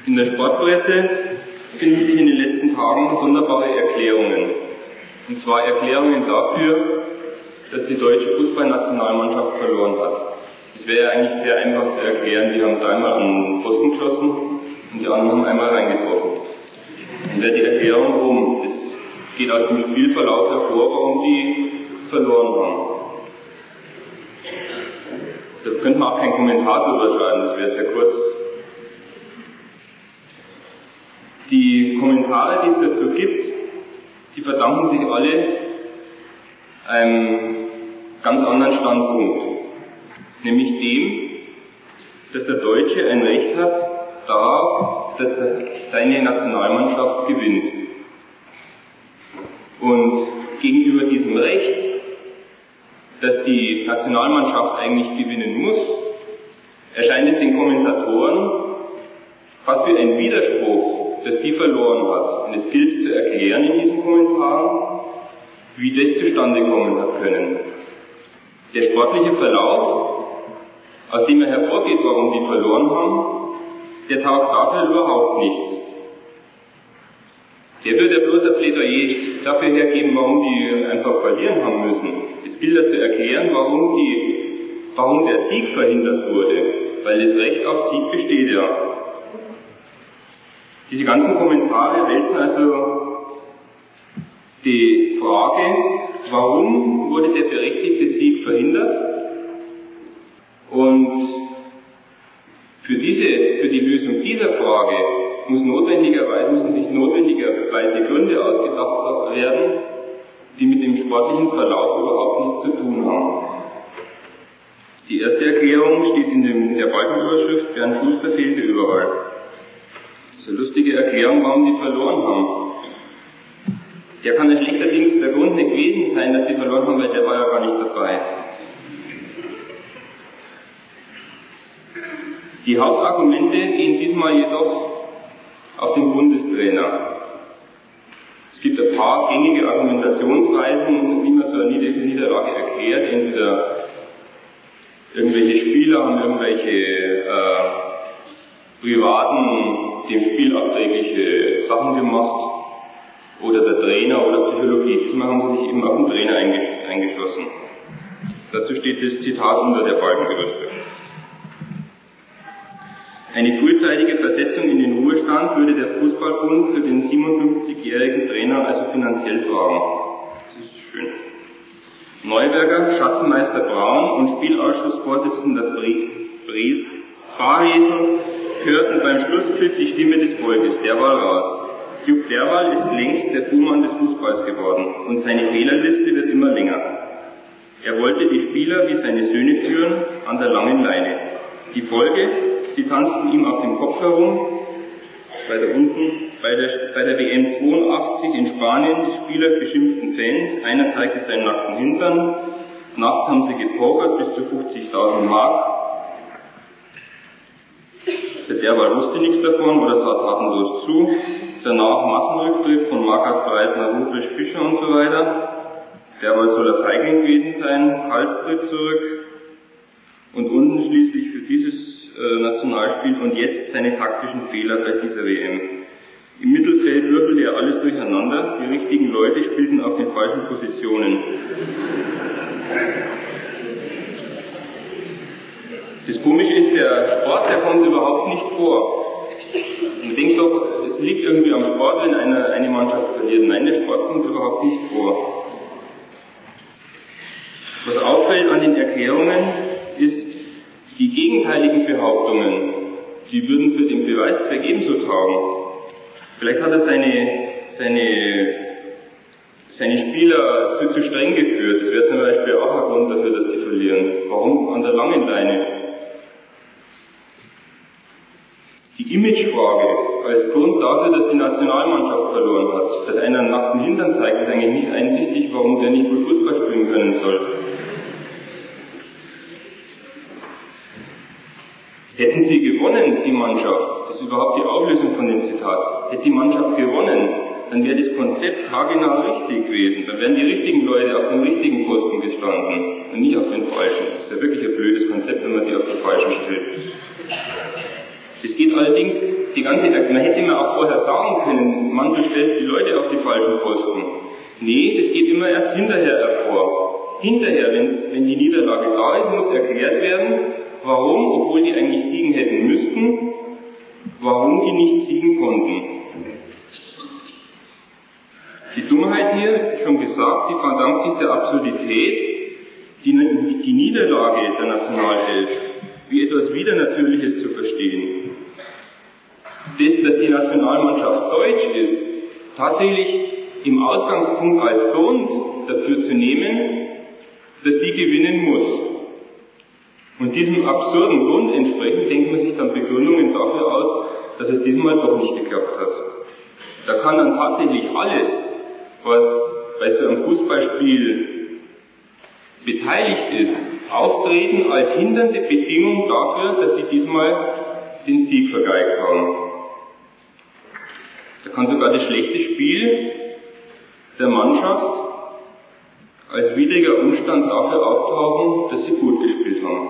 In der Sportpresse finden sich in den letzten Tagen sonderbare Erklärungen. Und zwar Erklärungen dafür, dass die deutsche Fußballnationalmannschaft verloren hat. Es wäre ja eigentlich sehr einfach zu erklären, die haben dreimal an den Pfosten geschossen und die anderen haben einmal reingetroffen. Dann wäre die Erklärung rum. Es geht aus dem Spielverlauf hervor, warum die verloren haben. Da könnte man auch keinen Kommentar drüber schreiben, das wäre sehr kurz. Die Kommentare, die es dazu gibt, die verdanken sich alle einem ganz anderen Standpunkt, nämlich dem, dass der Deutsche ein Recht hat darauf, dass seine Nationalmannschaft gewinnt. Und gegenüber diesem Recht, dass die Nationalmannschaft eigentlich gewinnen muss, erscheint es den Kommentatoren fast wie ein Widerspruch, dass die verloren hat. Und es gilt zu erklären in diesen Kommentaren, wie das zustande kommen hat können. Der sportliche Verlauf, aus dem er hervorgeht, warum die verloren haben, der taugt dafür überhaupt nichts. Der würde ja bloß ein Plädoyer dafür hergeben, warum die einfach verlieren haben müssen. Es gilt ja zu erklären, warum der Sieg verhindert wurde, weil das Recht auf Sieg besteht ja. Diese ganzen Kommentare wälzen also die Frage, warum wurde der berechtigte Sieg verhindert? Und für die Lösung dieser Frage müssen sich notwendigerweise Gründe ausgedacht werden, die mit dem sportlichen Verlauf überhaupt nichts zu tun haben. Die erste Erklärung steht in der Balkenüberschrift, Bernd Schuster fehlte überall. Das ist eine lustige Erklärung, warum die verloren haben. Der kann ja schlechterdings der Grund nicht gewesen sein, dass die verloren haben, weil der war ja gar nicht dabei. Die Hauptargumente gehen diesmal jedoch auf den Bundestrainer. Es gibt ein paar gängige Argumentationsweisen, wie man so eine Niederlage erklärt. Entweder irgendwelche Spieler haben irgendwelche privaten, dem Spiel abträgliche Sachen gemacht, oder der Trainer oder Psychologie. Diesmal haben sie sich eben auf den Trainer eingeschossen. Dazu steht das Zitat unter der Balkenüberschrift. Eine frühzeitige Versetzung in den Ruhestand würde der Fußballbund für den 57-jährigen Trainer also finanziell tragen. Das ist schön. Neuberger, Schatzmeister Braun und Spielausschussvorsitzender Fahrhesel hörten beim Schlusspfiff die Stimme des Volkes. Der war raus. Jupp Derwall ist längst der Buhmann des Fußballs geworden und seine Fehlerliste wird immer länger. Er wollte die Spieler wie seine Söhne führen an der langen Leine. Die Folge: Sie tanzten ihm auf dem Kopf herum, bei der WM 82 in Spanien, die Spieler beschimpften Fans, einer zeigte seinen nackten Hintern, nachts haben sie gepokert bis zu 50.000 Mark. Der Derwall wusste nichts davon oder sah tatenlos zu. Danach Massenrücktritt von Markert Breitner, Ruprecht Fischer und so weiter. Derwall soll ein Feigling gewesen sein, Halstritt zurück. Und unten schließlich für dieses Nationalspiel und jetzt seine taktischen Fehler bei dieser WM. Im Mittelfeld würfelte er alles durcheinander, die richtigen Leute spielten auf den falschen Positionen. Das Komische ist, der Sport, der kommt überhaupt nicht vor. Man denkt doch, es liegt irgendwie am Sport, wenn eine Mannschaft verliert. Nein, der Sport kommt überhaupt nicht vor. Was auffällt an den Erklärungen ist, die gegenteiligen Behauptungen, die würden für den Beweiszweck ebenso taugen. Vielleicht hat er seine Spieler zu streng geführt. Das wäre zum Beispiel auch ein Grund dafür, dass die verlieren. Warum an der langen Leine? Die Imagefrage als Grund dafür, dass die Nationalmannschaft verloren hat. Dass einer einen nackten Hintern zeigt, ist eigentlich nicht einsichtig, warum der nicht gut Fußball spielen können soll. Hätten sie gewonnen, die Mannschaft, das ist überhaupt die Auflösung von dem Zitat, hätte die Mannschaft gewonnen, dann wäre das Konzept haargenau richtig gewesen. Dann wären die richtigen Leute auf dem richtigen Posten gestanden und nicht auf den falschen. Das ist ja wirklich ein blödes Konzept, wenn man die auf die falschen stellt. Das geht allerdings die ganze Zeit, man hätte immer auch vorher sagen können, man, du stellst die Leute auf die falschen Posten. Nee, das geht immer erst hinterher hervor. Hinterher, wenn die Niederlage da ist, muss erklärt werden, warum, obwohl die eigentlich siegen hätten müssten, warum die nicht siegen konnten. Die Dummheit hier, schon gesagt, die verdankt sich der Absurdität, die Niederlage der Nationalelf wie etwas Widernatürliches zu verstehen. Dass die Nationalmannschaft deutsch ist, tatsächlich im Ausgangspunkt als Grund dafür zu nehmen, dass die gewinnen muss. Und diesem absurden Grund entsprechend denkt man sich dann Begründungen dafür aus, dass es diesmal doch nicht geklappt hat. Da kann dann tatsächlich alles, was bei so einem Fußballspiel beteiligt ist, auftreten als hindernde Bedingung dafür, dass sie diesmal den Sieg vergeigt haben. Da kann sogar das schlechte Spiel der Mannschaft als widriger Umstand dafür auftauchen, dass sie gut gespielt haben.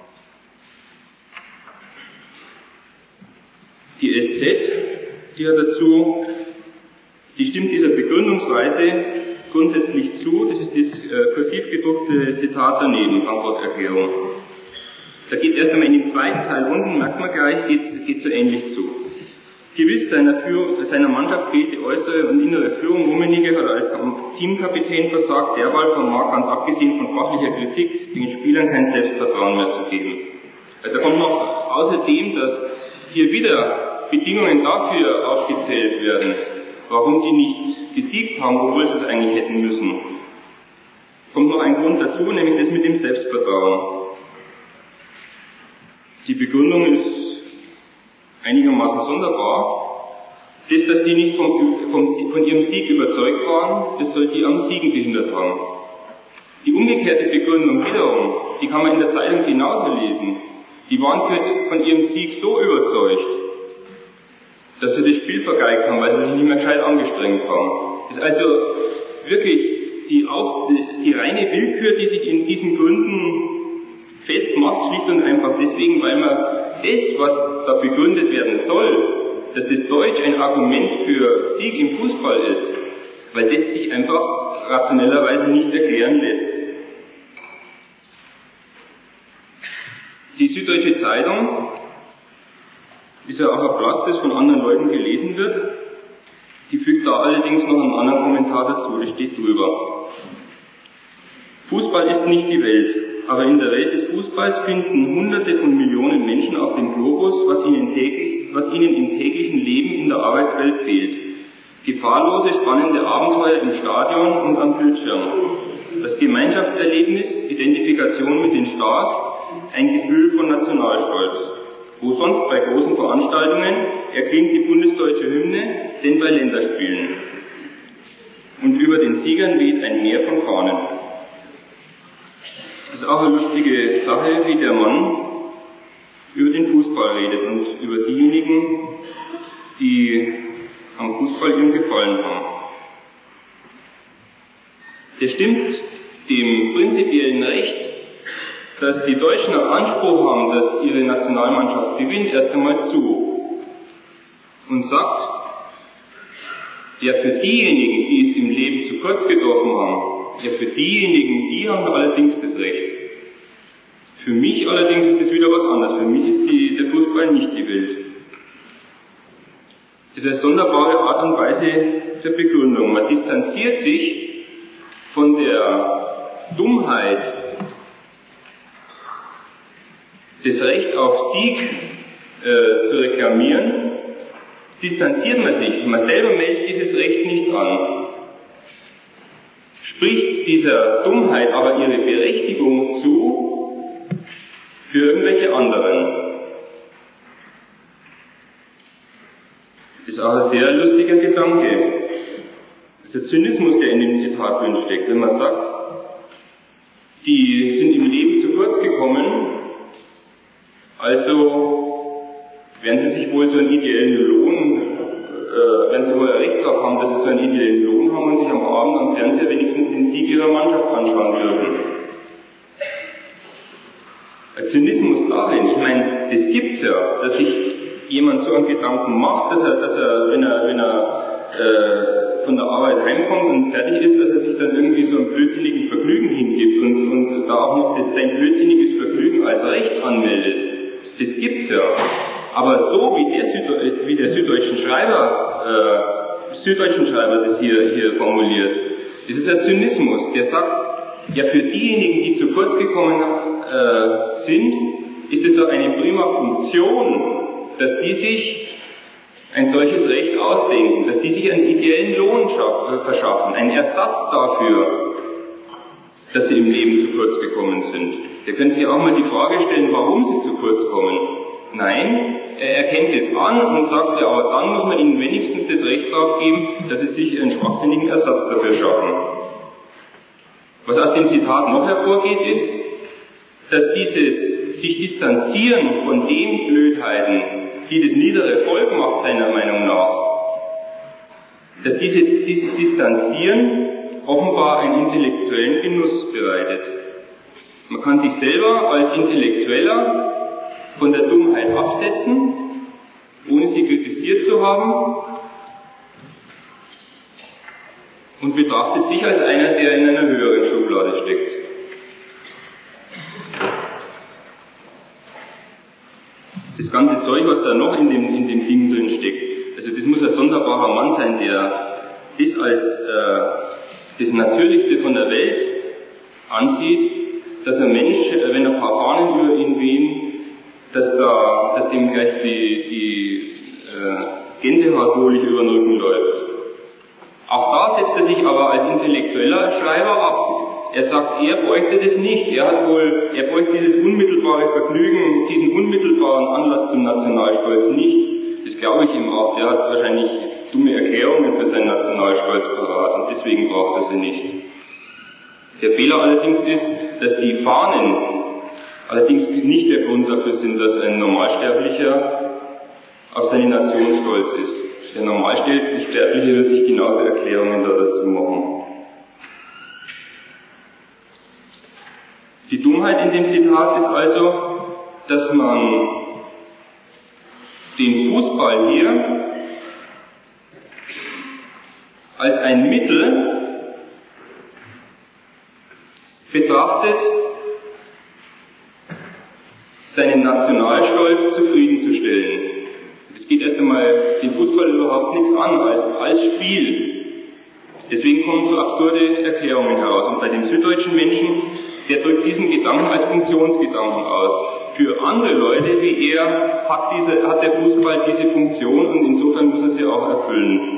Die SZ, die hat dazu, die stimmt dieser Begründungsweise grundsätzlich zu, das ist das kursiv gedruckte Zitat daneben, Frankfurt-Erklärung. Da geht es erst einmal in den zweiten Teil unten, merkt man gleich, geht so ähnlich zu. Gewiss seiner Mannschaft fehlt die äußere und innere Führung. Rummenigge hat als Teamkapitän versagt, derweil vermag, ganz abgesehen von fachlicher Kritik, den Spielern kein Selbstvertrauen mehr zu geben. Also kommt noch außerdem, dass hier wieder Bedingungen dafür aufgezählt werden, warum die nicht gesiegt haben, obwohl sie es eigentlich hätten müssen. Kommt noch ein Grund dazu, nämlich das mit dem Selbstvertrauen. Die Begründung ist einigermaßen sonderbar. Das, dass die nicht von ihrem Sieg überzeugt waren, das soll die am Siegen behindert haben. Die umgekehrte Begründung wiederum, die kann man in der Zeitung genauso lesen. Die waren von ihrem Sieg so überzeugt, dass sie das Spiel vergeigt haben, weil sie sich nicht mehr gescheit angestrengt haben. Das ist also wirklich die reine Willkür, die sich in diesen Gründen festmacht, schlicht und einfach deswegen, weil man das, was da begründet werden soll, dass das Deutsch ein Argument für Sieg im Fußball ist, weil das sich einfach rationellerweise nicht erklären lässt. Die Süddeutsche Zeitung ist ja auch ein Blatt, das von anderen Leuten gelesen wird. Die fügt da allerdings noch einen anderen Kommentar dazu, das steht drüber. Fußball ist nicht die Welt, aber in der Welt des Fußballs finden Hunderte von Millionen Menschen auf dem Globus, was ihnen im täglichen Leben in der Arbeitswelt fehlt. Gefahrlose, spannende Abenteuer im Stadion und am Bildschirm. Das Gemeinschaftserlebnis, Identifikation mit den Stars, ein Gefühl von Nationalstolz. Wo sonst bei großen Veranstaltungen erklingt die bundesdeutsche Hymne, denn bei Länderspielen. Und über den Siegern weht ein Meer von Fahnen. Das ist auch eine lustige Sache, wie der Mann über den Fußball redet und über diejenigen, die am Fußball ihm gefallen haben. Der stimmt dem prinzipiellen Recht, dass die Deutschen einen Anspruch haben, dass ihre Nationalmannschaft gewinnt, erst einmal zu. Und sagt, ja, für diejenigen, die es im Leben zu kurz getroffen haben, ja, für diejenigen, die haben allerdings das Recht. Für mich allerdings ist das wieder was anderes. Für mich ist der Fußball nicht die Welt. Das ist eine sonderbare Art und Weise der Begründung. Man distanziert sich von der Dummheit, das Recht auf Sieg zu reklamieren, distanziert man sich. Man selber meldet dieses Recht nicht an. Spricht dieser Dummheit aber ihre Berechtigung zu für irgendwelche anderen. Das ist auch ein sehr lustiger Gedanke. Das ist der Zynismus, der in dem Zitat drin steckt. Wenn man sagt, die sind im Leben zu kurz gekommen, also werden sie sich wohl so einen ideellen Lohn, wenn sie wohl ein Recht darauf haben, dass sie so einen ideellen Lohn haben und sich am Abend am Fernseher wenigstens den Sieg ihrer Mannschaft anschauen dürfen. Ein Zynismus darin, ich meine, das gibt's ja, dass sich jemand so einen Gedanken macht, dass er wenn er von der Arbeit heimkommt und fertig ist, dass er sich dann irgendwie so einem blödsinnigen Vergnügen hingibt und da auch noch sein blödsinniges Vergnügen als Recht anmeldet. Das gibt's ja. Aber so wie der süddeutschen Schreiber das hier formuliert, das ist ein Zynismus, der sagt, ja, für diejenigen, die zu kurz gekommen sind, ist es doch eine prima Funktion, dass die sich ein solches Recht ausdenken, dass die sich einen ideellen Lohn verschaffen, einen Ersatz dafür, dass sie im Leben zu kurz gekommen sind. Ihr könnt sich auch mal die Frage stellen, warum sie zu kurz kommen. Nein, er erkennt es an und sagt, ja, aber dann muss man ihnen wenigstens das Recht darauf geben, dass sie sich einen schwachsinnigen Ersatz dafür schaffen. Was aus dem Zitat noch hervorgeht, ist, dass dieses sich distanzieren von den Blödheiten, die das niedere Volk macht, seiner Meinung nach, dass dieses Distanzieren offenbar einen intellektuellen Genuss bereitet. Man kann sich selber als Intellektueller von der Dummheit absetzen, ohne sie kritisiert zu haben, und betrachtet sich als einer, der in einer höheren Schublade steckt. Das ganze Zeug, was da noch in dem Ding drin steckt, also das muss ein sonderbarer Mann sein, der das als das Natürlichste von der Welt ansieht, dass ein Mensch, wenn ein paar Fahnen über ihn wehen, dass dem gleich die Gänsehaut wohlig über den Rücken läuft. Auch da setzt er sich aber als intellektueller Schreiber ab. Er sagt, er bräuchte das nicht. Er bräuchte dieses unmittelbare Vergnügen, diesen unmittelbaren Anlass zum Nationalstolz nicht. Das glaube ich ihm auch. Der hat wahrscheinlich dumme Erklärungen für seinen Nationalstolz parat und deswegen braucht er sie nicht. Der Fehler allerdings ist, dass die Fahnen allerdings nicht der Grund dafür sind, dass ein Normalsterblicher auf seine Nation stolz ist. Der Normalsterbliche wird sich genauso Erklärungen dazu machen. Die Dummheit in dem Zitat ist also, dass man den Fußball hier als ein Mittel betrachtet, seinen Nationalstolz zufriedenzustellen. Es geht erst einmal den Fußball überhaupt nichts an als Spiel. Deswegen kommen so absurde Erklärungen heraus. Und bei dem süddeutschen Menschen, der drückt diesen Gedanken als Funktionsgedanken aus. Für andere Leute wie er hat der Fußball diese Funktion und insofern muss er sie auch erfüllen.